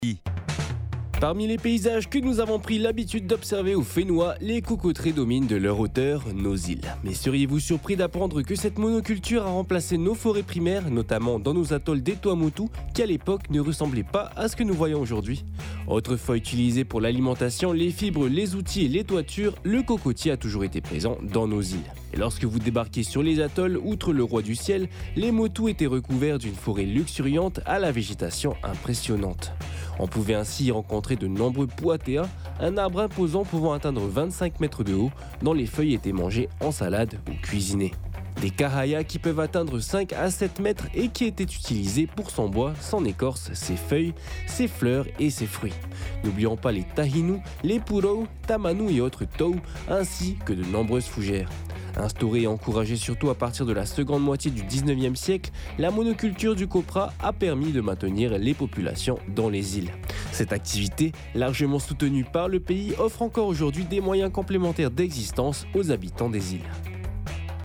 Parmi les paysages que nous avons pris l'habitude d'observer au Fénois, les cocoteraies dominent de leur hauteur nos îles. Mais seriez-vous surpris d'apprendre que cette monoculture a remplacé nos forêts primaires, notamment dans nos atolls des Tuamotu, qui à l'époque ne ressemblaient pas à ce que nous voyons aujourd'hui? Autrefois utilisé pour l'alimentation, les fibres, les outils et les toitures, le cocotier a toujours été présent dans nos îles. Et lorsque vous débarquez sur les atolls, outre le roi du ciel, les motus étaient recouverts d'une forêt luxuriante à la végétation impressionnante. On pouvait ainsi y rencontrer de nombreux puatea, un arbre imposant pouvant atteindre 25 mètres de haut, dont les feuilles étaient mangées en salade ou cuisinées. Des kahaya qui peuvent atteindre 5 à 7 mètres et qui étaient utilisés pour son bois, son écorce, ses feuilles, ses fleurs et ses fruits. N'oublions pas les tahinu, les purou, tamanu et autres tau, ainsi que de nombreuses fougères. Instaurée et encouragée surtout à partir de la seconde moitié du 19e siècle, la monoculture du copra a permis de maintenir les populations dans les îles. Cette activité, largement soutenue par le pays, offre encore aujourd'hui des moyens complémentaires d'existence aux habitants des îles.